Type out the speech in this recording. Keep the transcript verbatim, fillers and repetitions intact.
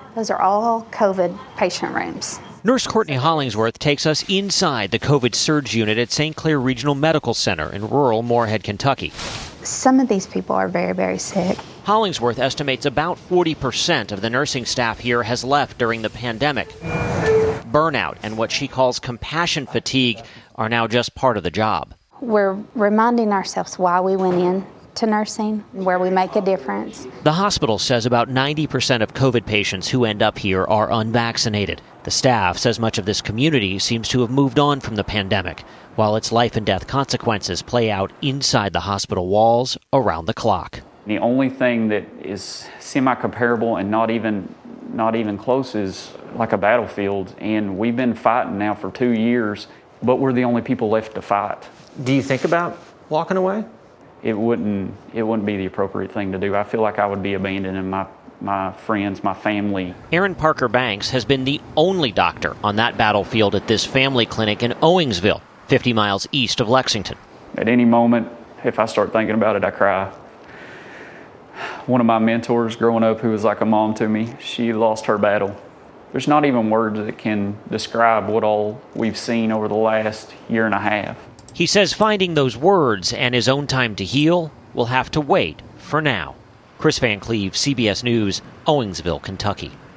Those are all COVID patient rooms. Nurse Courtney Hollingsworth takes us inside the COVID surge unit at Saint Clair Regional Medical Center in rural Moorhead, Kentucky. Some of these people are very, very sick. Hollingsworth estimates about forty percent of the nursing staff here has left during the pandemic. Burnout and what she calls compassion fatigue are now just part of the job. We're reminding ourselves why we went in to nursing, where we make a difference. The hospital says about ninety percent of COVID patients who end up here are unvaccinated. The staff says much of this community seems to have moved on from the pandemic, while its life and death consequences play out inside the hospital walls around the clock. The only thing that is semi-comparable and not even not even close is like a battlefield, and we've been fighting now for two years, but we're the only people left to fight. Do you think about walking away? It wouldn't it wouldn't be the appropriate thing to do. I feel like I would be abandoning my my friends, my family. Aaron Parker Banks has been the only doctor on that battlefield at this family clinic in Owingsville, fifty miles east of Lexington. At any moment, if I start thinking about it, I cry. One of my mentors growing up, who was like a mom to me, she lost her battle. There's not even words that can describe what all we've seen over the last year and a half. He says finding those words and his own time to heal will have to wait for now. Chris Van Cleve, C B S News, Owingsville, Kentucky.